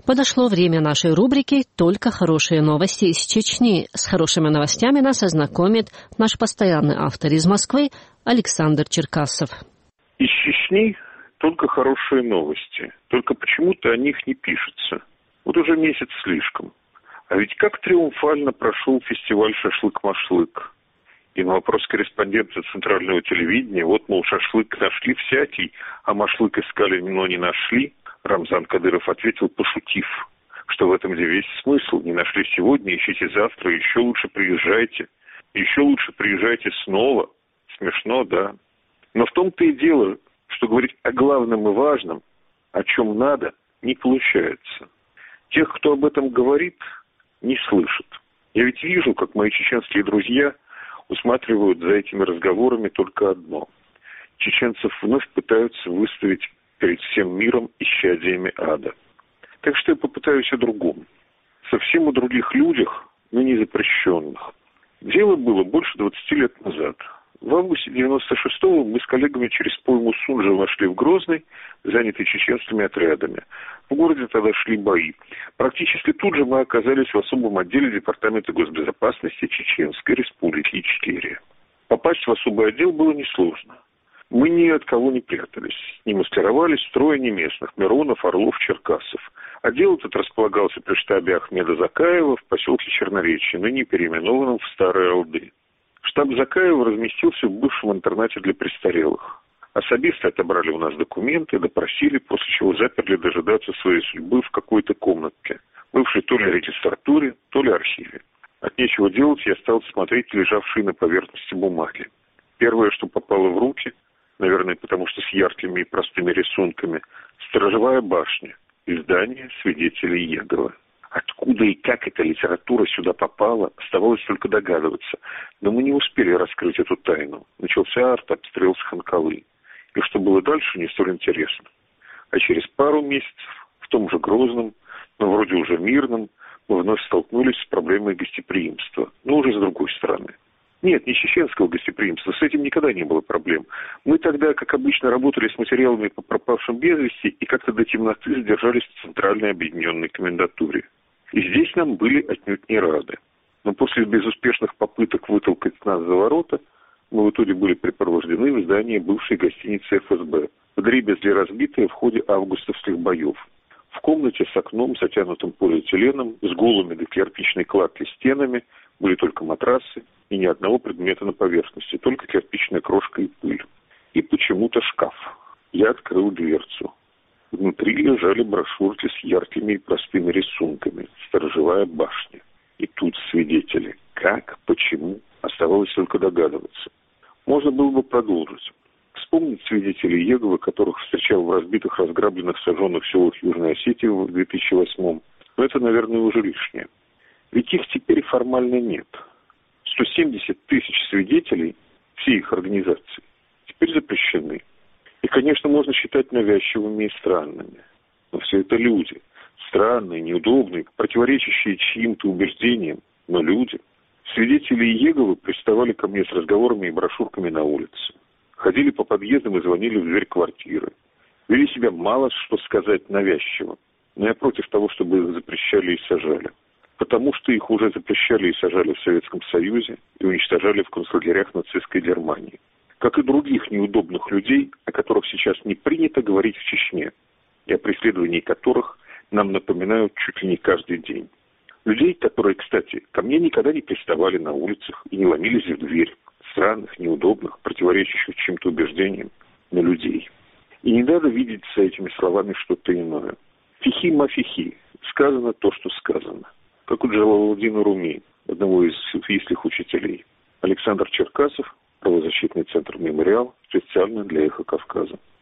Подошло время нашей рубрики «Только хорошие новости из Чечни». С хорошими новостями нас ознакомит наш постоянный автор из Москвы Александр Черкасов. Из Чечни только хорошие новости. Только почему-то о них не пишется. Вот уже месяц слишком. А ведь как триумфально прошел фестиваль «Шашлык-машлык». И на вопрос корреспондента центрального телевидения, вот, мол, шашлык нашли всякий, а машлык искали, но не нашли, Рамзан Кадыров ответил, пошутив, что в этом весь смысл. Не нашли сегодня, ищите завтра, еще лучше приезжайте. Еще лучше приезжайте снова. Смешно, да? Но в том-то и дело, что говорить о главном и важном, о чем надо, не получается. Тех, кто об этом говорит, не слышат. Я ведь вижу, как мои чеченские друзья усматривают за этими разговорами только одно. Чеченцев вновь пытаются выставить перед всем миром исчадиями ада. Так что я попытаюсь о другом. Совсем о других людях, но не запрещенных. Дело было больше 20 лет назад. В августе 96-го мы с коллегами через пойму Сунжа вошли в Грозный, занятый чеченскими отрядами. В городе тогда шли бои. Практически тут же мы оказались в особом отделе Департамента госбезопасности Чеченской Республики Ичкерия. Попасть в особый отдел было несложно. Мы ни от кого не прятались. Не маскировались трое неместных – Миронов, Орлов, Черкасов. Отдел этот располагался при штабе Ахмеда Закаева в поселке Черноречье, ныне переименованном в Старые Алды. Штаб Закаева разместился в бывшем интернате для престарелых. Особисты отобрали у нас документы, допросили, после чего заперли дожидаться своей судьбы в какой-то комнатке, бывшей то ли регистратуре, то ли архиве. От нечего делать я стал смотреть лежавшие на поверхности бумаги. Первое, что попало в руки, наверное, потому что с яркими и простыми рисунками, «Сторожевая башня», издание «Свидетелей Иеговы». Откуда и как эта литература сюда попала, оставалось только догадываться. Но мы не успели раскрыть эту тайну. Начался артобстрел с Ханкалы. И что было дальше, не столь интересно. А через пару месяцев, в том же Грозном, но вроде уже мирном, мы вновь столкнулись с проблемой гостеприимства. Но уже с другой стороны. Нет, не чеченского гостеприимства, с этим никогда не было проблем. Мы тогда, как обычно, работали с материалами по пропавшим без вести и как-то до темноты задержались в Центральной объединенной комендатуре. И здесь нам были отнюдь не рады. Но после безуспешных попыток вытолкать нас за ворота, мы в итоге были припровождены в здание бывшей гостиницы ФСБ, вдребезги разбитое в ходе августовских боев. В комнате с окном, затянутым полиэтиленом, с голыми до кирпичной кладки стенами, были только матрасы и ни одного предмета на поверхности, только кирпичная крошка и пыль. И почему-то шкаф. Я открыл дверцу. Внутри лежали брошюрки с яркими и простыми рисунками. «Сторожевая башня». И тут свидетели. Как, почему, оставалось только догадываться. Можно было бы продолжить. Вспомнить свидетелей Иеговы, которых встречал в разбитых, разграбленных, сожженных селах Южной Осетии в 2008-м. Но это, наверное, уже лишнее. Ведь их теперь формально нет. 170 тысяч свидетелей, все их организации, теперь запрещены. И, конечно, можно считать навязчивыми и странными. Но все это люди. Странные, неудобные, противоречащие чьим-то убеждениям, но люди. Свидетели Иеговы приставали ко мне с разговорами и брошюрками на улице. Ходили по подъездам и звонили в дверь квартиры. Вели себя мало что сказать навязчиво. Но я против того, чтобы их запрещали и сажали. Потому что их уже запрещали и сажали в Советском Союзе и уничтожали в концлагерях нацистской Германии. Как и других неудобных людей, о которых сейчас не принято говорить в Чечне, и о преследовании которых нам напоминают чуть ли не каждый день. Людей, которые, кстати, ко мне никогда не приставали на улицах и не ломились в дверь. Странных, неудобных, противоречащих чьим-то убеждениям, но людей. И не надо видеть за этими словами что-то иное. Фихи-мафихи. Сказано то, что сказано. Как у Джалаладдина Руми, одного из суфийских учителей. Александр Черкасов, правозащитный центр «Мемориал», специально для «Эхо Кавказа».